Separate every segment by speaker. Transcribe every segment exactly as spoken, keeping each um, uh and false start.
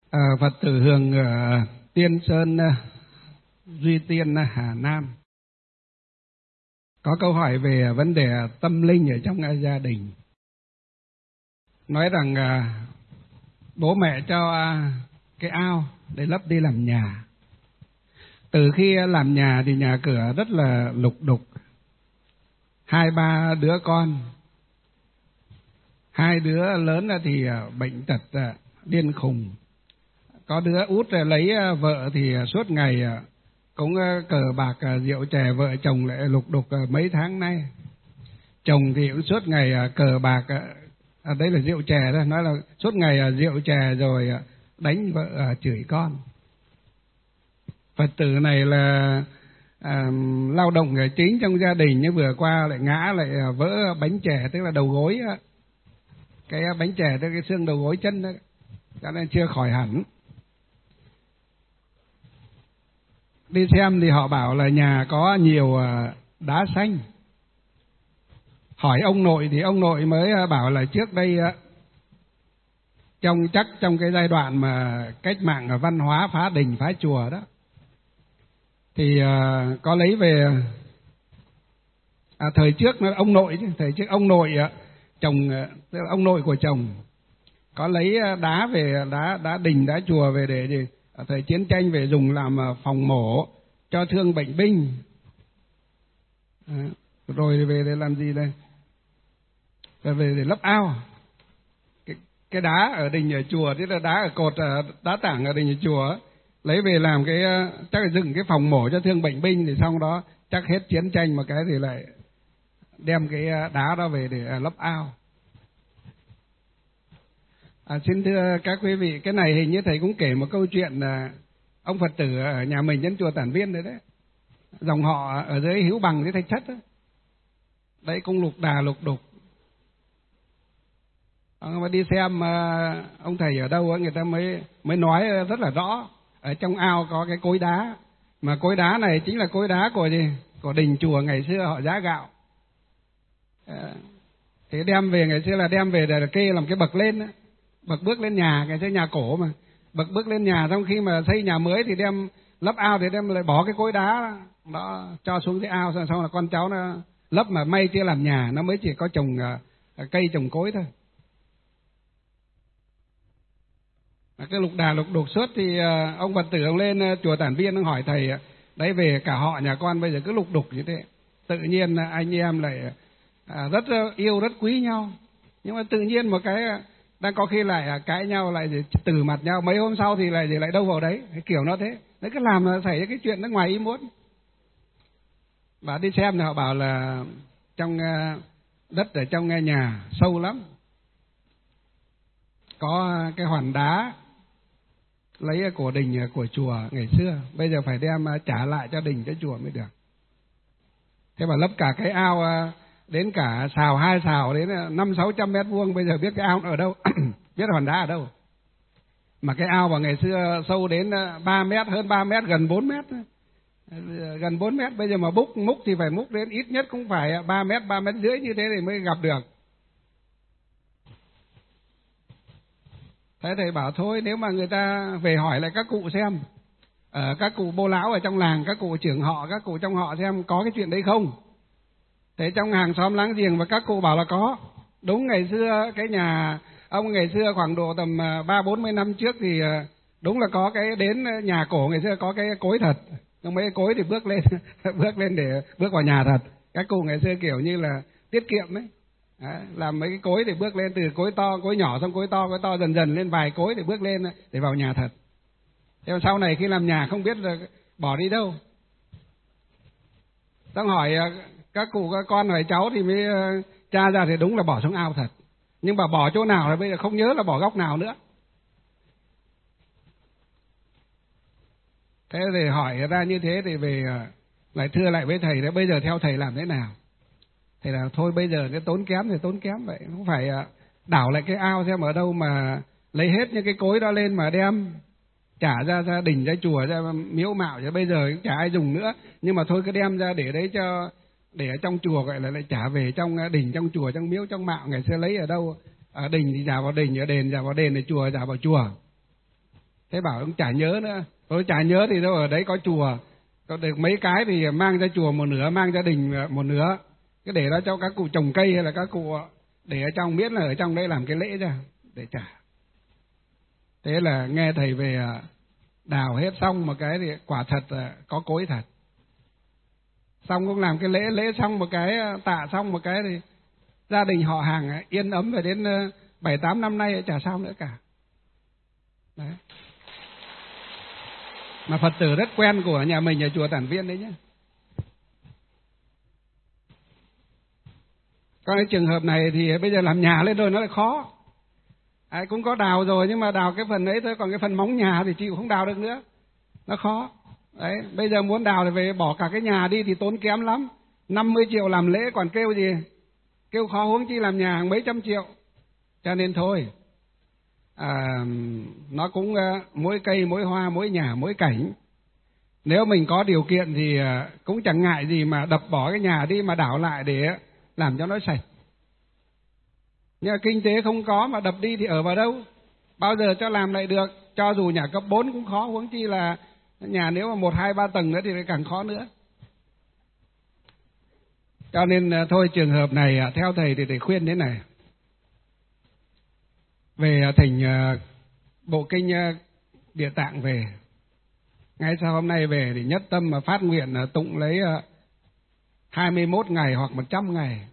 Speaker 1: À, Phật tử Hường ở Tiên Sơn, Duy Tiên, Hà Nam có câu hỏi về vấn đề tâm linh ở trong gia đình. Nói rằng à, bố mẹ cho à, cái ao để lấp đi làm nhà. Từ khi làm nhà thì nhà cửa rất là lục đục, hai ba đứa con, hai đứa lớn thì bệnh tật điên khùng, có đứa út lấy vợ thì suốt ngày cũng cờ bạc rượu chè, vợ chồng lại lục đục mấy tháng nay. Chồng thì cũng suốt ngày cờ bạc, à, đấy là rượu chè đó, nói là suốt ngày rượu chè rồi đánh vợ chửi con. Phật tử này là à, lao động chính trong gia đình, nhưng vừa qua lại ngã lại vỡ bánh chè, tức là đầu gối, cái bánh chè tức cái xương đầu gối chân đó, cho nên chưa khỏi hẳn. Đi xem thì họ bảo là nhà có nhiều đá xanh. Hỏi ông nội thì ông nội mới bảo là trước đây trong chắc trong cái giai đoạn mà cách mạng văn hóa phá đình phá chùa đó, thì có lấy về à, thời trước nó ông nội chứ, thời trước ông nội chồng, tức là ông nội của chồng có lấy đá về, đá đá đình đá chùa về để, để ở thời chiến tranh về dùng làm phòng mổ cho thương bệnh binh. À, rồi về để làm gì đây? Rồi về để lấp ao. Cái, cái đá ở đình ở chùa, tức là đá ở cột, đá tảng ở đình ở chùa, lấy về làm cái, chắc là dựng cái phòng mổ cho thương bệnh binh, thì xong đó chắc hết chiến tranh một cái thì lại đem cái đá đó về để lấp ao. À, xin thưa các quý vị, cái này hình như thầy cũng kể một câu chuyện là ông Phật tử ở nhà mình đến chùa Tản Viên đấy đấy, dòng họ ở dưới Hữu Bằng dưới Thạch Thất đấy, đấy cũng lục đà lục đục. Ông mà đi xem ông thầy ở đâu người ta mới mới nói rất là rõ, ở trong ao có cái cối đá, mà cối đá này chính là cối đá của gì, của đình chùa ngày xưa họ giá gạo. À, thì đem về, ngày xưa là đem về để kê làm cái bậc lên đó, bậc bước lên nhà, ngày xưa nhà cổ mà, bậc bước lên nhà, trong khi mà xây nhà mới thì đem lấp ao thì đem lại bỏ cái cối đá đó cho xuống cái ao, xong, xong là con cháu nó lấp, mà may chưa làm nhà, nó mới chỉ có trồng uh, cây trồng cối thôi. Cái lục đà lục đục suốt thì uh, ông Phật tử ông lên uh, chùa Tản Viên, ông hỏi thầy, uh, đấy về cả họ nhà con bây giờ cứ lục đục như thế, tự nhiên uh, anh em lại uh, rất uh, yêu rất quý nhau, nhưng mà tự nhiên một cái uh, đang có khi lại uh, cãi nhau, lại từ mặt nhau, mấy hôm sau thì lại thì lại đâu vào đấy, cái kiểu nó thế, đấy cứ làm là xảy cái chuyện nó ngoài ý muốn. Và đi xem thì họ bảo là trong uh, đất ở trong nhà sâu lắm, có cái hòn đá lấy của đình của chùa ngày xưa, bây giờ phải đem trả lại cho đình cho chùa mới được. Thế mà lấp cả cái ao đến cả xào, hai xào đến năm sáu trăm mét vuông, bây giờ biết cái ao ở đâu biết hòn đá ở đâu. Mà cái ao vào ngày xưa sâu đến ba mét, hơn ba mét, gần bốn mét, gần bốn mét, bây giờ mà múc múc thì phải múc đến ít nhất cũng phải ba mét, ba mét rưỡi như thế thì mới gặp được. Thế thầy bảo thôi, nếu mà người ta về hỏi lại các cụ xem, ở các cụ bô lão ở trong làng, các cụ trưởng họ, các cụ trong họ xem có cái chuyện đấy không. Thế trong hàng xóm láng giềng và các cụ bảo là có. Đúng, ngày xưa cái nhà ông ngày xưa khoảng độ tầm ba bốn mươi năm trước thì đúng là có cái đến nhà cổ ngày xưa có cái cối thật, nhưng mấy cái cối thì bước lên bước lên để bước vào nhà thật. Các cụ ngày xưa kiểu như là tiết kiệm ấy. Đấy, làm mấy cái cối để bước lên, từ cối to, cối nhỏ, xong cối to, cối to dần dần lên vài cối để bước lên để vào nhà thật. Thế mà sau này khi làm nhà không biết là bỏ đi đâu. Xong hỏi các cụ, các con hỏi cháu thì mới tra ra thì đúng là bỏ xuống ao thật. Nhưng mà bỏ chỗ nào là bây giờ không nhớ là bỏ góc nào nữa. Thế thì hỏi ra như thế thì về lại thưa lại với thầy, đấy bây giờ theo thầy làm thế nào? Thầy là thôi bây giờ cái tốn kém thì tốn kém vậy, không phải đảo lại cái ao xem ở đâu mà lấy hết những cái cối đó lên mà đem trả ra gia đình, ra chùa, ra miếu mạo, chứ bây giờ cũng chả ai dùng nữa. Nhưng mà thôi cứ đem ra để đấy cho, để ở trong chùa gọi là lại trả về trong đình, trong chùa, trong miếu, trong mạo. Ngày xưa lấy ở đâu, ở đình thì trả vào đình, ở đền trả vào đền, ở chùa trả vào chùa. Thế bảo ông chả nhớ nữa. Tôi chả nhớ thì đâu, ở đấy có chùa, có được mấy cái thì mang ra chùa một nửa, mang gia đình một nửa, cái để đó cho các cụ trồng cây hay là các cụ để ở trong, miễn là ở trong đấy làm cái lễ ra để trả. Thế là nghe thầy về đào hết xong một cái thì quả thật là có cối thật. Xong cũng làm cái lễ, lễ xong một cái, tạ xong một cái thì gia đình họ hàng yên ấm về đến bảy tám năm nay chả sao nữa cả. Đấy. Mà Phật tử rất quen của nhà mình ở chùa Tản Viên đấy nhé. Còn cái trường hợp này thì bây giờ làm nhà lên rồi nó lại khó. À, cũng có đào rồi nhưng mà đào cái phần ấy thôi, còn cái phần móng nhà thì chịu không đào được nữa, nó khó. Đấy, bây giờ muốn đào thì về bỏ cả cái nhà đi thì tốn kém lắm. năm mươi triệu làm lễ còn kêu gì, kêu khó, huống chi làm nhà hàng mấy trăm triệu. Cho nên thôi, à, nó cũng uh, mỗi cây, mỗi hoa, mỗi nhà, mỗi cảnh. Nếu mình có điều kiện thì uh, cũng chẳng ngại gì mà đập bỏ cái nhà đi mà đảo lại để làm cho nó sạch. Nhưng mà kinh tế không có mà đập đi thì ở vào đâu? Bao giờ cho làm lại được? Cho dù nhà cấp bốn cũng khó, huống chi là nhà nếu mà một, hai, ba tầng nữa thì càng khó nữa. Cho nên thôi, trường hợp này theo thầy thì thầy khuyên thế này. Về thỉnh bộ kinh Địa Tạng về, ngay sau hôm nay về thì nhất tâm mà phát nguyện tụng lấy hai mươi mốt ngày hoặc một trăm ngày.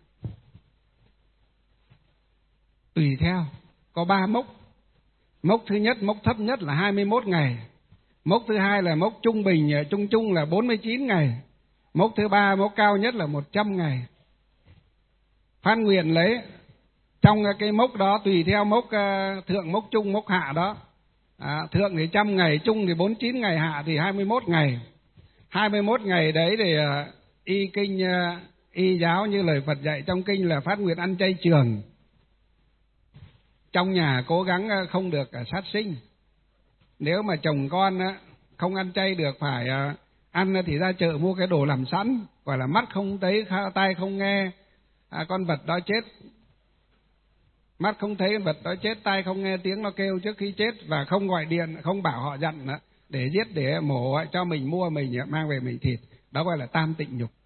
Speaker 1: Tùy theo, có ba mốc. Mốc thứ nhất, mốc thấp nhất là hai mươi mốt ngày. Mốc thứ hai là mốc trung bình, trung trung là bốn mươi chín ngày. Mốc thứ ba, mốc cao nhất là một trăm ngày. Phát nguyện lấy, trong cái mốc đó tùy theo mốc thượng, mốc trung, mốc hạ đó. À, thượng thì trăm ngày, trung thì bốn mươi chín ngày, hạ thì hai mươi mốt ngày. hai mươi mốt ngày đấy thì y kinh, y giáo như lời Phật dạy trong kinh là phát nguyện ăn chay trường. Trong nhà cố gắng không được sát sinh. Nếu mà chồng con không ăn chay được, phải ăn thì ra chợ mua cái đồ làm sẵn, gọi là mắt không thấy, tai không nghe, à, con vật đó chết. Mắt không thấy con vật đó chết, tai không nghe tiếng nó kêu trước khi chết, và không gọi điện, không bảo họ dặn để giết, để mổ cho mình, mua mình mang về mình thịt. Đó gọi là tam tịnh nhục.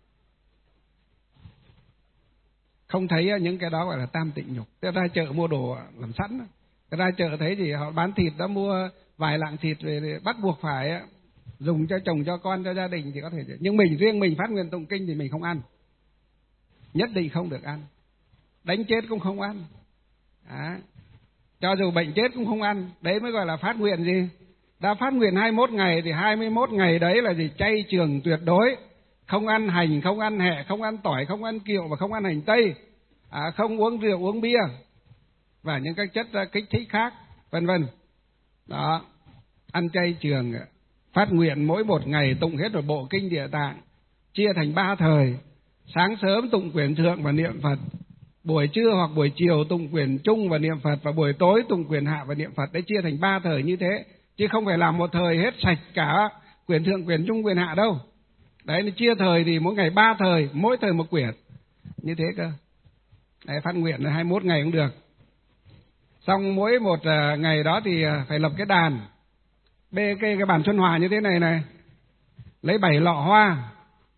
Speaker 1: Không thấy những cái đó gọi là tam tịnh nhục. Tức ra chợ mua đồ làm sẵn. Ra chợ thấy thì họ bán thịt đó, mua vài lạng thịt về bắt buộc phải dùng cho chồng, cho con, cho gia đình thì có thể. Nhưng mình, riêng mình phát nguyện tụng kinh thì mình không ăn. Nhất định không được ăn. Đánh chết cũng không ăn. Đó. Cho dù bệnh chết cũng không ăn. Đấy mới gọi là phát nguyện gì? Đã phát nguyện hai mươi mốt ngày thì hai mươi mốt ngày đấy là gì? Chay trường tuyệt đối. Không ăn hành, không ăn hẹ, không ăn tỏi, không ăn kiệu và không ăn hành tây, à, không uống rượu, uống bia và những các chất kích thích khác, vân vân. Đó, ăn chay trường, phát nguyện mỗi một ngày tụng hết một bộ kinh Địa Tạng, chia thành ba thời. Sáng sớm tụng quyển thượng và niệm Phật, buổi trưa hoặc buổi chiều tụng quyển trung và niệm Phật, và buổi tối tụng quyển hạ và niệm Phật. Đấy, chia thành ba thời như thế, chứ không phải làm một thời hết sạch cả quyển thượng, quyển trung, quyển hạ đâu. Đấy, nó chia thời thì mỗi ngày ba thời, mỗi thời một quyển, như thế cơ. Đấy, phát nguyện là hai mươi mốt ngày cũng được. Xong mỗi một ngày đó thì phải lập cái đàn, bê cái, cái bàn Xuân Hòa như thế này này, lấy bảy lọ hoa,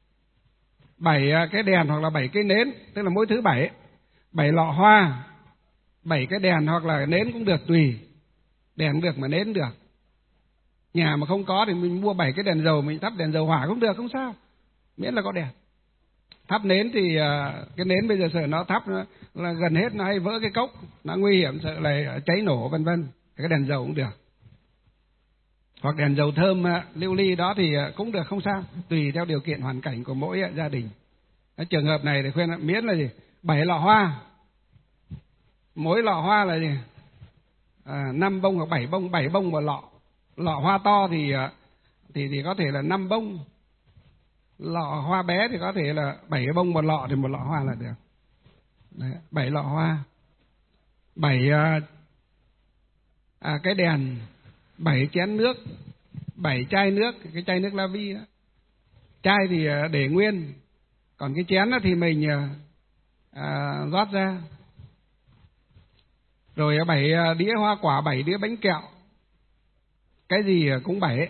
Speaker 1: bảy cái đèn hoặc là bảy cái nến, tức là mỗi thứ bảy, bảy lọ hoa, bảy cái đèn hoặc là nến cũng được, tùy, đèn cũng được mà nến cũng được. Nhà mà không có thì mình mua bảy cái đèn dầu, mình thắp đèn dầu hỏa cũng được, không sao, miễn là có đèn. Thắp nến thì cái nến bây giờ sợ nó thắp nó, là gần hết nó hay vỡ cái cốc, nó nguy hiểm, sợ là cháy nổ vân vân. Cái đèn dầu cũng được, hoặc đèn dầu thơm lưu ly đó thì cũng được, không sao, tùy theo điều kiện hoàn cảnh của mỗi gia đình. Cái trường hợp này thì khuyên là miễn là gì? Bảy lọ hoa, mỗi lọ hoa là gì? À, năm bông hoặc bảy bông, bảy bông một lọ. Lọ hoa to thì thì thì có thể là năm bông, lọ hoa bé thì có thể là bảy bông một lọ, thì một lọ hoa là được. Đấy, bảy lọ hoa, bảy à, cái đèn, bảy chén nước, bảy chai nước, cái chai nước La Vi đó. Chai thì để nguyên, còn cái chén đó thì mình à, rót ra. Rồi bảy đĩa hoa quả, bảy đĩa bánh kẹo. cái gì cũng bảy,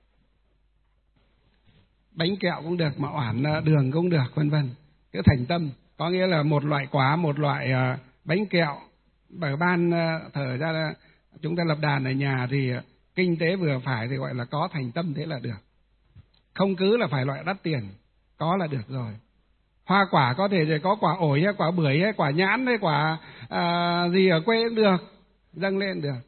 Speaker 1: bánh kẹo cũng được, mà oản đường cũng được, vân vân. Cứ thành tâm, có nghĩa là một loại quả, một loại bánh kẹo. Bởi ban thở ra chúng ta lập đàn ở nhà thì kinh tế vừa phải thì gọi là có thành tâm, thế là được. Không cứ là phải loại đắt tiền, có là được rồi. Hoa quả có thể thì có quả ổi hay quả bưởi hay quả nhãn hay quả à, gì ở quê cũng được, dâng lên được.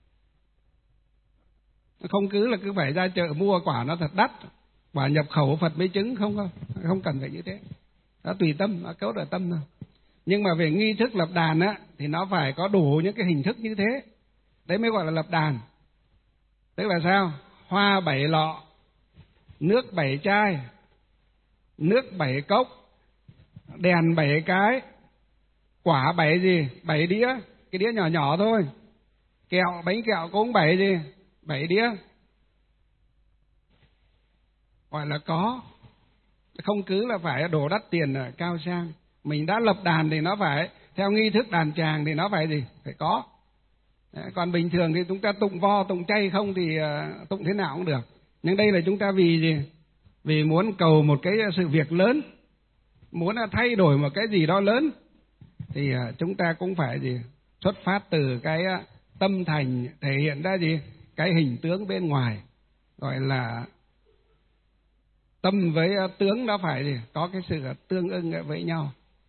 Speaker 1: Không cứ là cứ phải ra chợ mua quả nó thật đắt, quả nhập khẩu Phật mới chứng, không không, không cần phải như thế. Nó tùy tâm, nó cấu ở tâm thôi. Nhưng mà về nghi thức lập đàn á thì nó phải có đủ những cái hình thức như thế, đấy mới gọi là lập đàn. Tức là sao? Hoa bảy lọ, nước bảy chai, nước bảy cốc, đèn bảy cái, quả bảy gì? Bảy đĩa, cái đĩa nhỏ nhỏ thôi. Kẹo, bánh kẹo cũng bảy gì? Bảy đĩa. Gọi là có. Không cứ là phải đổ đắt tiền cao sang. Mình đã lập đàn thì nó phải theo nghi thức đàn tràng thì nó phải gì? Phải có. Đấy, còn bình thường thì chúng ta tụng vo, tụng chay không thì uh, tụng thế nào cũng được. Nhưng đây là chúng ta vì gì? Vì muốn cầu một cái sự việc lớn, muốn thay đổi một cái gì đó lớn, thì uh, chúng ta cũng phải gì? Xuất phát từ cái uh, tâm thành, thể hiện ra gì? Cái hình tướng bên ngoài, gọi là tâm với uh, tướng nó phải gì? Có cái sự uh, tương ưng với nhau.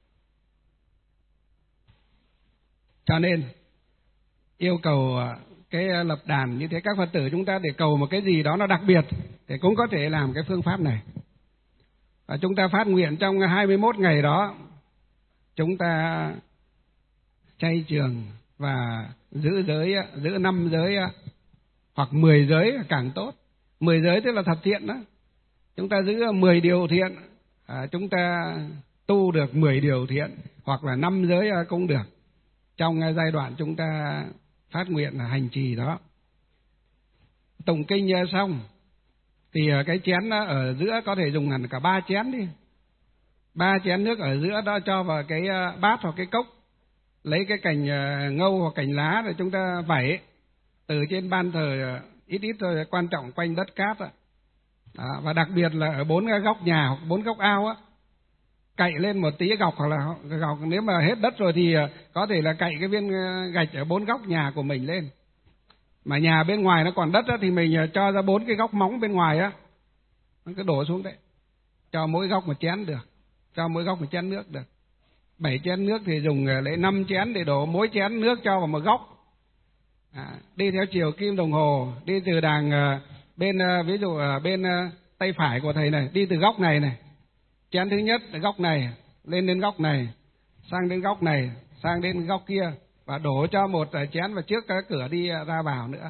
Speaker 1: Cho nên yêu cầu cái lập đàn như thế, các Phật tử chúng ta để cầu một cái gì đó nó đặc biệt thì cũng có thể làm cái phương pháp này. Và chúng ta phát nguyện trong hai mươi mốt ngày đó chúng ta chay trường và giữ giới, giữ năm giới hoặc mười giới càng tốt. Mười giới tức là thập thiện đó. Chúng ta giữ mười điều thiện, à, chúng ta tu được mười điều thiện, hoặc là năm giới cũng được. Trong giai đoạn chúng ta phát nguyện là hành trì đó. Tụng kinh xong thì cái chén ở giữa có thể dùng hẳn cả ba chén đi. Ba chén nước ở giữa đó cho vào cái bát hoặc cái cốc, lấy cái cành ngâu hoặc cành lá để chúng ta vẩy từ trên ban thờ ít ít thôi, quan trọng quanh đất cát đó. Đó, và đặc biệt là ở bốn góc nhà hoặc bốn góc ao á, cậy lên một tí gọc, hoặc là gọc nếu mà hết đất rồi thì có thể là cậy cái viên gạch ở bốn góc nhà của mình lên. Mà nhà bên ngoài nó còn đất á, thì mình cho ra bốn cái góc móng bên ngoài á, nó cứ đổ xuống đấy, cho mỗi góc một chén được, cho mỗi góc một chén nước được. Bảy chén nước thì dùng lấy năm chén để đổ mỗi chén nước cho vào một góc. À, đi theo chiều kim đồng hồ, đi từ đàng bên ví dụ ở bên tay phải của thầy này, đi từ góc này này, chén thứ nhất là góc này, lên đến góc này, sang đến góc này, sang đến góc kia, và đổ cho một chén vào trước cái cửa đi ra vào nữa.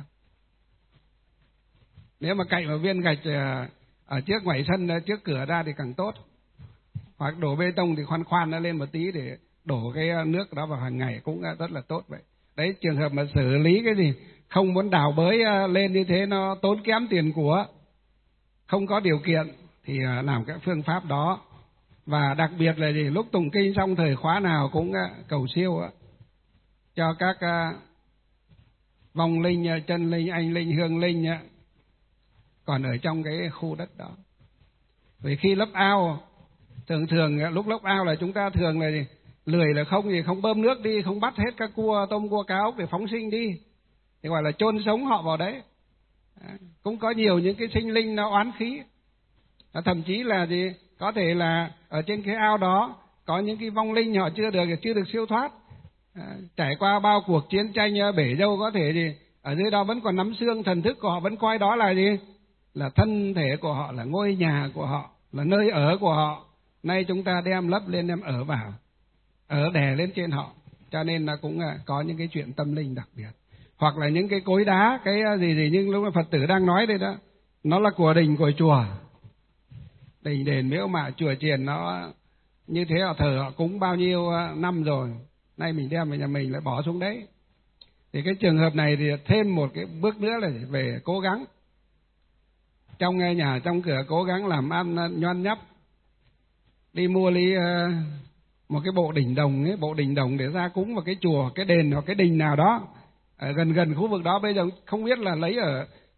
Speaker 1: Nếu mà cậy vào viên gạch ở trước ngoài sân, trước cửa ra thì càng tốt. Hoặc đổ bê tông thì khoan khoan nó lên một tí để đổ cái nước đó vào hàng ngày cũng rất là tốt vậy. Đấy, trường hợp mà xử lý cái gì không muốn đào bới lên như thế nó tốn kém tiền của, không có điều kiện thì làm cái phương pháp đó. Và đặc biệt là gì, lúc tụng kinh xong thời khóa nào cũng cầu siêu cho các vong linh, chân linh, anh linh, hương linh còn ở trong cái khu đất đó. Vì khi lấp ao, thường thường lúc lấp ao là chúng ta thường là gì, lười là không gì không bơm nước đi, không bắt hết các cua tôm cua cá ốc để phóng sinh đi, thì gọi là chôn sống họ vào đấy. Cũng có nhiều những cái sinh linh nó oán khí, thậm chí là gì có thể là ở trên cái ao đó có những cái vong linh họ chưa được chưa được siêu thoát, à, trải qua bao cuộc chiến tranh bể dâu, có thể gì ở dưới đó vẫn còn nắm xương, thần thức của họ vẫn coi đó là gì, là thân thể của họ, là ngôi nhà của họ, là nơi ở của họ. Nay chúng ta đem lấp lên, đem ở vào, ở đè lên trên họ, cho nên là cũng có những cái chuyện tâm linh đặc biệt. Hoặc là những cái cối đá, cái gì gì nhưng lúc mà Phật tử đang nói đây đó, nó là của đình của chùa, đình đền miếu mạo chùa chiền, nó như thế họ thờ họ cúng bao nhiêu năm rồi, nay mình đem về nhà mình lại bỏ xuống đấy. Thì cái trường hợp này thì thêm một cái bước nữa là về cố gắng trong nhà trong cửa, cố gắng làm ăn nhoăn nhắp, đi mua ly một cái bộ đỉnh đồng ấy, bộ đỉnh đồng để ra cúng vào cái chùa, cái đền hoặc cái đình nào đó ở gần gần khu vực đó. Bây giờ không biết là lấy ở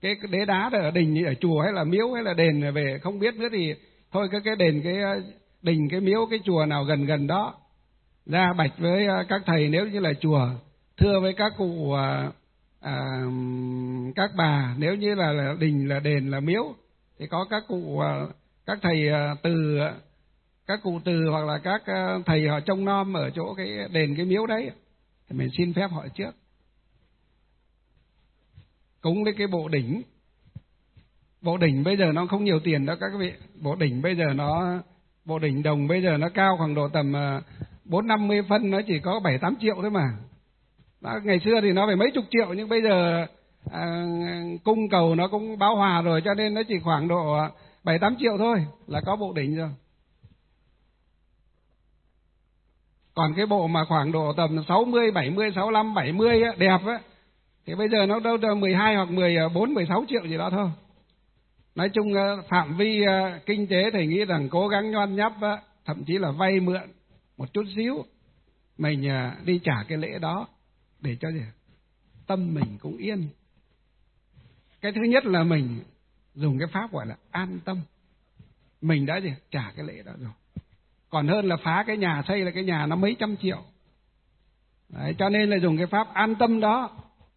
Speaker 1: cái đế đá ở đình ở chùa hay là miếu hay là đền về không biết nữa thì thôi cái cái đền cái đình cái miếu cái chùa nào gần gần đó ra bạch với các thầy, nếu như là chùa thưa với các cụ à, à, các bà, nếu như là, là đình là đền là miếu thì có các cụ à, các thầy à, từ các cụ từ hoặc là các à, thầy họ trông nom ở chỗ cái đền cái miếu đấy thì mình xin phép họ trước cúng với cái bộ đỉnh. Bộ đỉnh bây giờ nó không nhiều tiền đâu các vị, bộ đỉnh bây giờ nó bộ đỉnh đồng bây giờ nó cao khoảng độ tầm bốn năm mươi phân, nó chỉ có bảy tám triệu thôi mà. Đó, ngày xưa thì nó phải mấy chục triệu, nhưng bây giờ à, cung cầu nó cũng bão hòa rồi, cho nên nó chỉ khoảng độ bảy tám triệu thôi là có bộ đỉnh rồi. Còn cái bộ mà khoảng độ tầm sáu mươi, bảy mươi, sáu mươi lăm, bảy mươi á, đẹp á, thì bây giờ nó đâu mười hai hoặc mười bốn, mười sáu triệu gì đó thôi. Nói chung phạm vi kinh tế thầy nghĩ rằng cố gắng nhon nhấp, thậm chí là vay mượn một chút xíu, mình đi trả cái lễ đó để cho gì? Tâm mình cũng yên. Cái thứ nhất là mình dùng cái pháp gọi là an tâm. Mình đã gì? Trả cái lễ đó rồi. Còn hơn là phá cái nhà, xây là cái nhà nó mấy trăm triệu. Đấy, cho nên là dùng cái pháp an tâm đó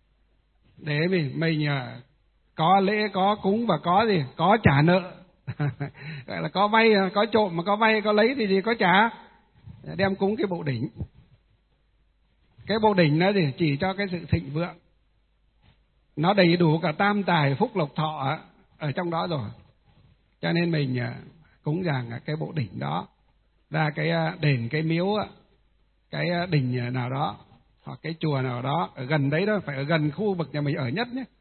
Speaker 1: để mình mình có lễ, có cúng và có gì? Có trả nợ. Gọi là có vay, có trộm mà có vay, có lấy thì gì? Có trả. Đem cúng cái bộ đỉnh. Cái bộ đỉnh nó gì? Chỉ cho cái sự thịnh vượng. Nó đầy đủ cả tam tài phúc lộc thọ ở trong đó rồi. Cho nên mình cúng dường cái bộ đỉnh đó ra cái đền, cái miếu, cái đình nào đó hoặc cái chùa nào đó ở gần đấy đó, phải ở gần khu vực nhà mình ở nhất nhé,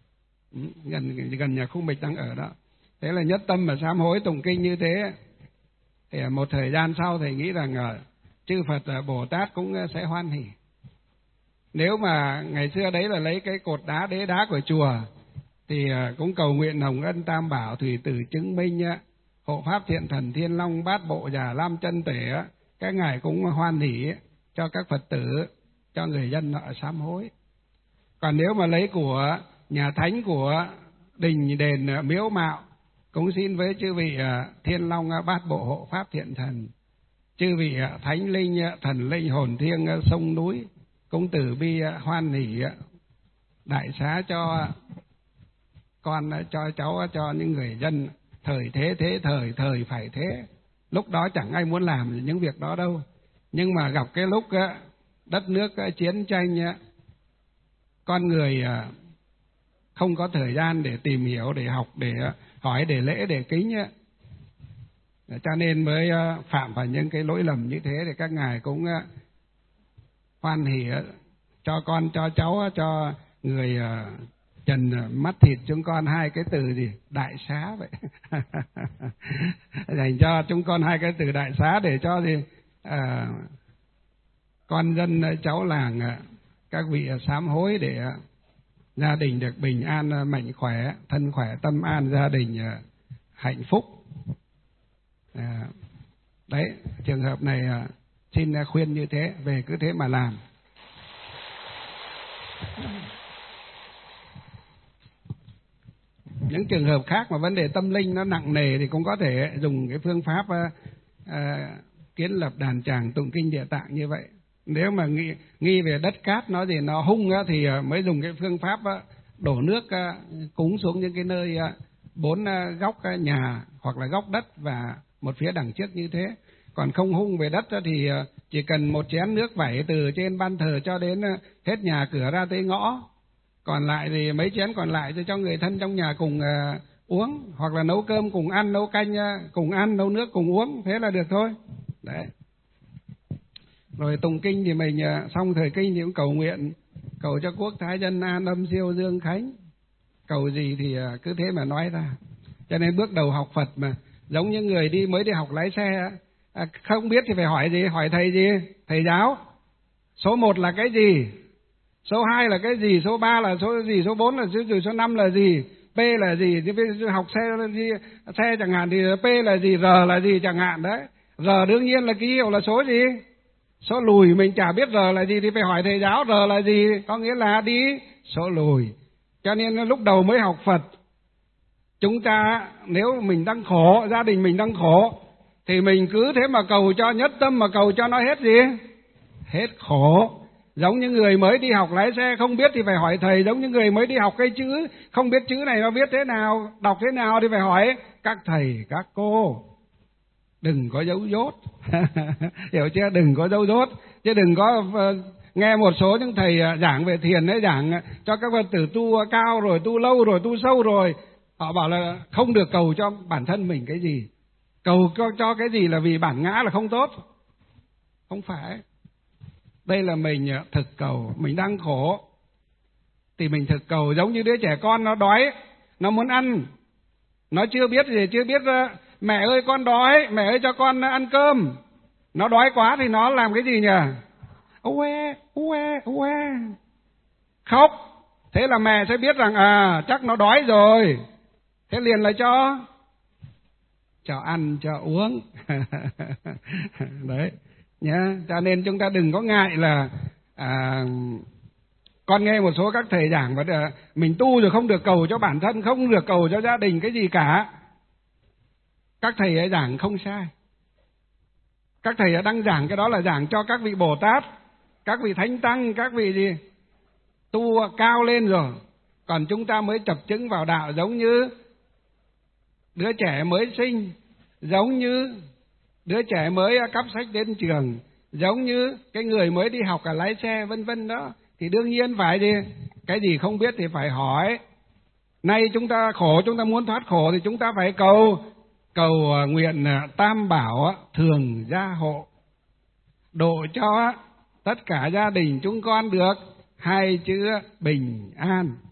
Speaker 1: gần gần nhà khu mình đang ở đó. Thế là nhất tâm mà sám hối tụng kinh như thế thì một thời gian sau thầy nghĩ rằng chư Phật Bồ Tát cũng sẽ hoan hỉ. Nếu mà ngày xưa đấy là lấy cái cột đá đế đá của chùa thì cũng cầu nguyện hồng ân tam bảo thủy tử chứng minh, hộ pháp thiện thần thiên long bát bộ già lam chân tể, các ngài cũng hoan hỉ cho các Phật tử, cho người dân họ sám hối. Còn nếu mà lấy của nhà thánh, của đình đền miếu mạo, cũng xin với chư vị thiên long bát bộ hộ pháp thiện thần, chư vị thánh linh thần linh hồn thiêng sông núi, cũng từ bi hoan hỉ đại xá cho con, cho cháu, cho những người dân thời thế thế thời thời phải thế. Lúc đó chẳng ai muốn làm những việc đó đâu, nhưng mà gặp cái lúc đất nước chiến tranh, con người không có thời gian để tìm hiểu, để học, để hỏi, để lễ, để kính, cho nên mới phạm phải những cái lỗi lầm như thế. Thì các ngài cũng hoan hỉ cho con, cho cháu, cho người trần mắt thịt chúng con hai cái từ gì? Đại xá vậy. Dành cho chúng con hai cái từ đại xá để cho gì? À, con dân cháu làng các vị sám hối để gia đình được bình an, mạnh khỏe, thân khỏe, tâm an, gia đình hạnh phúc. À, đấy, trường hợp này xin khuyên như thế, về cứ thế mà làm. Những trường hợp khác mà vấn đề tâm linh nó nặng nề thì cũng có thể dùng cái phương pháp à, kiến lập đàn tràng tụng kinh địa tạng như vậy. Nếu mà nghi, nghi về đất cát nó gì nó hung á, thì mới dùng cái phương pháp á, đổ nước á, cúng xuống những cái nơi á, bốn góc nhà hoặc là góc đất và một phía đằng trước như thế. Còn không hung về đất á, thì chỉ cần một chén nước vẩy từ trên ban thờ cho đến hết nhà cửa ra tới ngõ. Còn lại thì mấy chén còn lại thì cho người thân trong nhà cùng uh, uống, hoặc là nấu cơm cùng ăn, nấu canh uh, cùng ăn, nấu nước cùng uống, thế là được thôi. Đấy. Rồi tụng kinh thì mình uh, xong thời kinh thì cũng cầu nguyện, cầu cho quốc thái dân an âm siêu dương khánh. Cầu gì thì uh, cứ thế mà nói ra. Cho nên bước đầu học Phật mà, giống như người đi mới đi học lái xe, uh, không biết thì phải hỏi gì? Hỏi thầy gì? Thầy giáo. Số một là cái gì? Số hai là cái gì? Số ba là số gì? Số bốn là gì? Số năm là gì? P là gì? Học xe là gì? Xe chẳng hạn thì P là gì? R là gì chẳng hạn đấy. R đương nhiên là ký hiệu là số gì? Số lùi mình chả biết R là gì thì phải hỏi thầy giáo R là gì? Có nghĩa là đi số lùi. Cho nên lúc đầu mới học Phật, chúng ta nếu mình đang khổ, gia đình mình đang khổ, thì mình cứ thế mà cầu cho nhất tâm, mà cầu cho nó hết gì? Hết khổ. Giống như người mới đi học lái xe không biết thì phải hỏi thầy, giống như người mới đi học cái chữ không biết chữ này nó viết thế nào, đọc thế nào thì phải hỏi các thầy, các cô. Đừng có giấu dốt. Hiểu chưa? Đừng có giấu dốt, chứ đừng có uh, nghe một số những thầy uh, giảng về thiền ấy, giảng cho các Phật tử tu cao rồi, tu lâu rồi, tu sâu rồi, họ bảo là không được cầu cho bản thân mình cái gì. Cầu cho, cho cái gì là vì bản ngã là không tốt. Không phải. Đây là mình thực cầu, mình đang khổ thì mình thực cầu. Giống như đứa trẻ con nó đói, nó muốn ăn, nó chưa biết gì, chưa biết mẹ ơi con đói, mẹ ơi cho con ăn cơm. Nó đói quá thì nó làm cái gì nhỉ? Ue, ue, ue, khóc. Thế là mẹ sẽ biết rằng à chắc nó đói rồi, thế liền lại cho cho ăn, cho uống. Đấy nhá. Cho nên chúng ta đừng có ngại là à, con nghe một số các thầy giảng mà mình tu rồi không được cầu cho bản thân, không được cầu cho gia đình cái gì cả. Các thầy ấy giảng không sai. Các thầy đang giảng cái đó là giảng cho các vị Bồ Tát, các vị Thánh Tăng, các vị gì tu cao lên rồi. Còn chúng ta mới chập chững vào đạo, giống như đứa trẻ mới sinh, giống như đứa trẻ mới cắp sách đến trường, giống như cái người mới đi học cả lái xe vân vân đó. Thì đương nhiên phải gì, cái gì không biết thì phải hỏi. Nay chúng ta khổ, chúng ta muốn thoát khổ thì chúng ta phải cầu cầu nguyện Tam Bảo thường gia hộ, độ cho tất cả gia đình chúng con được hai chữ bình an.